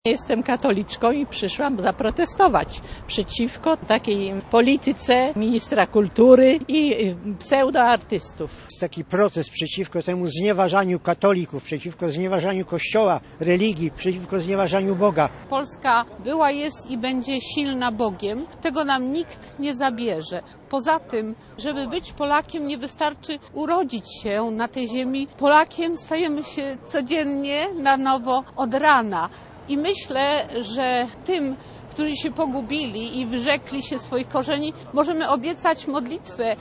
Jestem katoliczką i przyszłam zaprotestować przeciwko takiej polityce ministra kultury i pseudoartystów. Jest taki protest przeciwko temu znieważaniu katolików, przeciwko znieważaniu Kościoła, religii, przeciwko znieważaniu Boga. Polska była, jest i będzie silna Bogiem. Tego nam nikt nie zabierze. Poza tym, żeby być Polakiem, nie wystarczy urodzić się na tej ziemi. Polakiem stajemy się codziennie na nowo od rana. I myślę, że tym, którzy się pogubili i wyrzekli się swoich korzeni, możemy obiecać modlitwę.